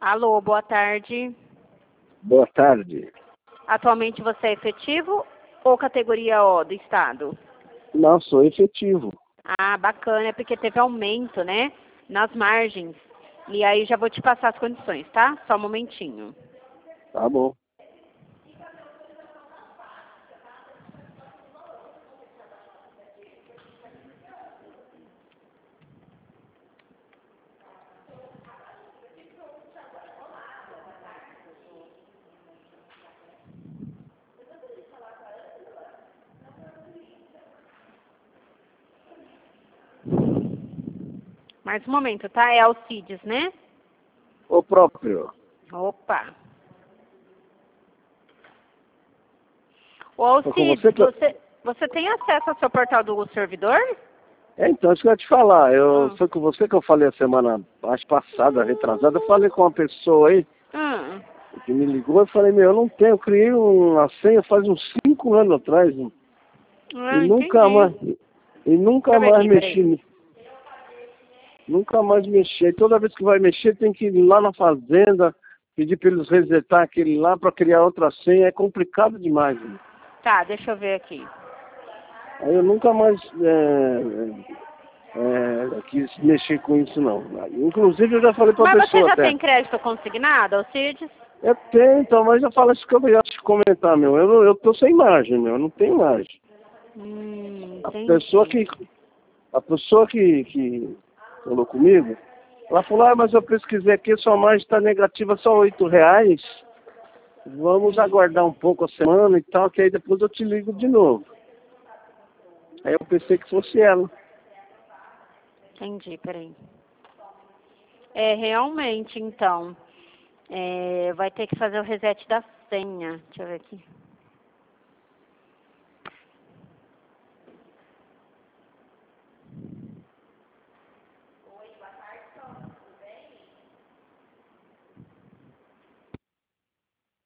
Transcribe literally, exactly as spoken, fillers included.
Alô, boa tarde. Boa tarde. Atualmente você é efetivo ou categoria O do Estado? Não, sou efetivo. Ah, bacana, é porque teve aumento, né? Nas margens. E aí já vou te passar as condições, tá? Só um momentinho. Tá bom. Mais um momento, tá? É Alcides, né? O próprio. Opa. Ô, Tô com Alcides, você, que eu- você, você tem acesso ao seu portal do servidor? É, então, isso que eu ia te falar. Eu, Hum. Foi com você que eu falei a semana acho passada, retrasada. Eu falei com uma pessoa aí Hum. que me ligou. Eu falei, meu, eu não tenho. Eu criei uma senha faz uns cinco anos atrás. né? E Ah, nunca mais, entendi. e Deixa nunca eu ver mais aqui, mexi. peraí. ni- Nunca mais mexi. E toda vez que vai mexer, tem que ir lá na fazenda, pedir para eles resetar aquele lá para criar outra senha. É complicado demais. né? Tá, deixa eu ver aqui. Aí eu nunca mais é, é, quis mexer com isso, não. Inclusive, eu já falei para a Mas você pessoa já até. tem crédito consignado, Alcides? Eu tenho, então, mas eu falo isso que eu ia te comentar, meu. Eu, não- eu tô sem margem, meu. Eu não tenho margem. Hum, A pessoa entendi. que, a pessoa que, que falou comigo, ela falou, ah, mas eu pesquisei aqui, sua margem está negativa só oito reais. Vamos Hum, aguardar um pouco a semana e tal, que aí depois eu te ligo de novo. Aí eu pensei que fosse ela. entendi, peraí. É, realmente, então, é, vai ter que fazer o reset da senha. Deixa eu ver aqui.